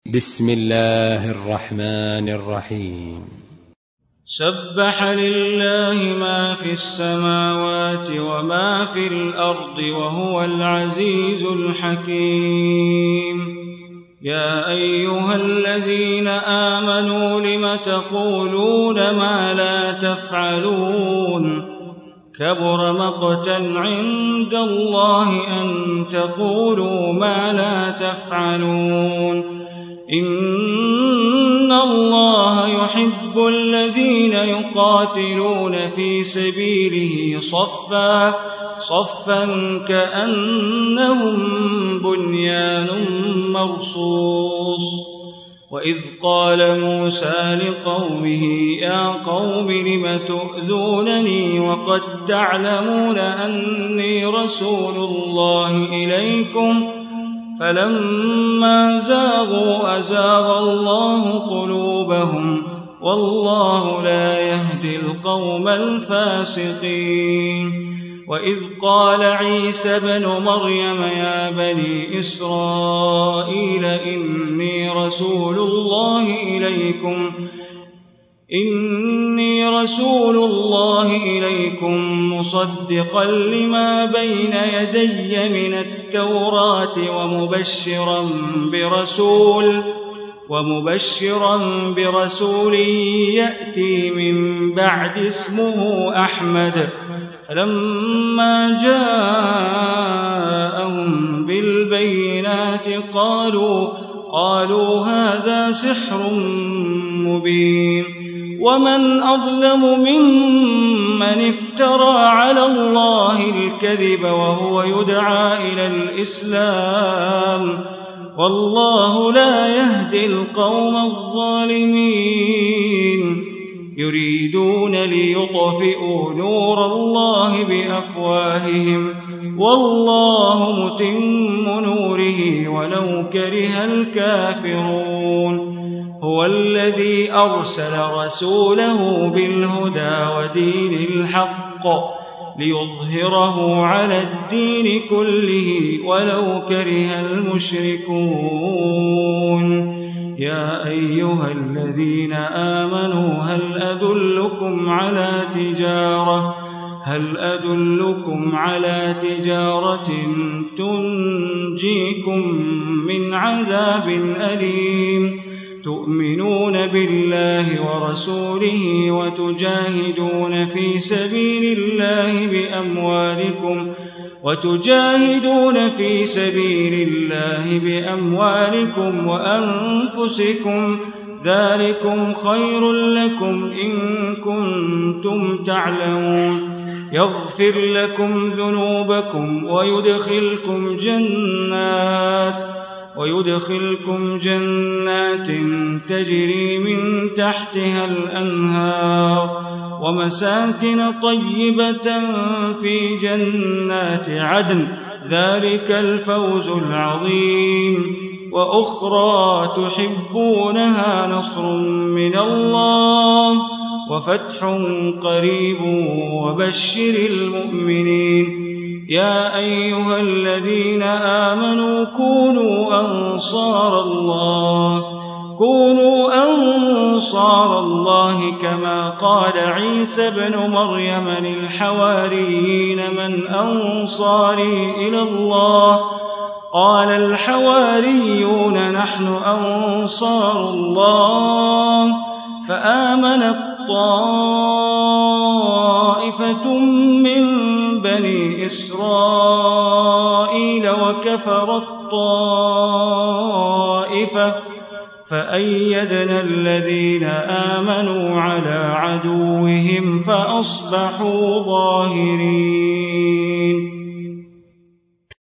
بسم الله الرحمن الرحيم. سبح لله ما في السماوات وما في الأرض وهو العزيز الحكيم. يا أيها الذين آمنوا لم تقولون ما لا تفعلون كبر مقتا عند الله أن تقولوا ما لا تفعلون. إن الله يحب الذين يقاتلون في سبيله صفا كأنهم بنيان مرصوص. وإذ قال موسى لقومه يا قوم لم تؤذونني وقد تعلمون أني رسول الله إليكم فلما زاغوا أزاغ الله قلوبهم والله لا يهدي القوم الفاسقين. وإذ قال عيسى ابن مريم يا بني إسرائيل إني رسول الله إليكم مصدقا لما بين يدي من التوراة ومبشرا برسول يأتي من بعد اسمه أحمد. فلما جاءهم بالبينات قالوا هذا سحر مبين. ومن أظلم ممن افترى على الله الكذب وهو يدعى إلى الإسلام والله لا يهدي القوم الظالمين. يريدون ليطفئوا نور الله بأفواههم والله متم نوره ولو كره الكافرون. هو الذي أرسل رسوله بالهدى ودين الحق ليظهره على الدين كله ولو كره المشركون. يا أيها الذين آمنوا هل أدلكم على تجارة تنجيكم من عذاب أليم تؤمنون بالله ورسوله وتجاهدون في سبيل الله بأموالكم وأنفسكم ذلكم خير لكم إن كنتم تعلمون. يغفر لكم ذنوبكم ويدخلكم جنات تجري من تحتها الأنهار ومساكن طيبة في جنات عدن ذلك الفوز العظيم. وأخرى تحبونها نصر من الله وفتح قريب وبشر المؤمنين. يا أيها الذين آمنوا كونوا أنصار الله كما قال عيسى ابن مريم للحواريين من أنصاري إلى الله قال الحواريون نحن أنصار الله. فآمنت طائفة من بني إسرائيل وكفرت طائفة فأيدنا الذين آمنوا على عدوهم فأصبحوا ظاهرين.